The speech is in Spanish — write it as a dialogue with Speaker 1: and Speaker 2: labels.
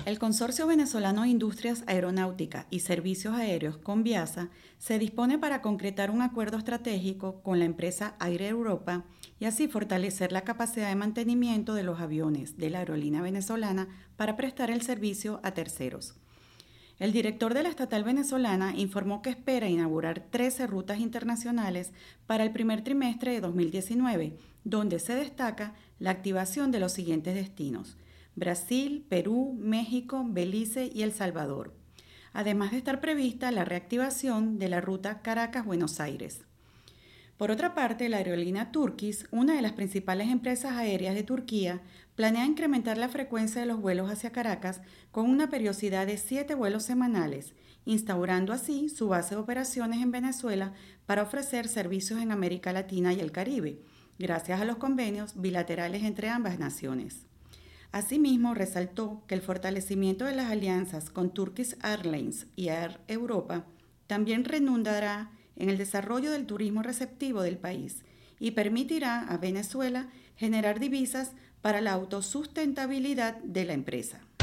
Speaker 1: El Consorcio Venezolano de Industrias Aeronáutica y Servicios Aéreos Conviasa se dispone para concretar un acuerdo estratégico con la empresa Air Europa y así fortalecer la capacidad de mantenimiento de los aviones de la aerolínea venezolana para prestar el servicio a terceros. El director de la estatal venezolana informó que espera inaugurar 13 rutas internacionales para el primer trimestre de 2019, donde se destaca la activación de los siguientes destinos: Brasil, Perú, México, Belice y El Salvador, además de estar prevista la reactivación de la ruta Caracas-Buenos Aires. Por otra parte, la aerolínea Turkish, una de las principales empresas aéreas de Turquía, planea incrementar la frecuencia de los vuelos hacia Caracas con una periodicidad de 7 vuelos semanales, instaurando así su base de operaciones en Venezuela para ofrecer servicios en América Latina y el Caribe, gracias a los convenios bilaterales entre ambas naciones. Asimismo, resaltó que el fortalecimiento de las alianzas con Turkish Airlines y Air Europa también redundará en el desarrollo del turismo receptivo del país y permitirá a Venezuela generar divisas para la autosustentabilidad de la empresa.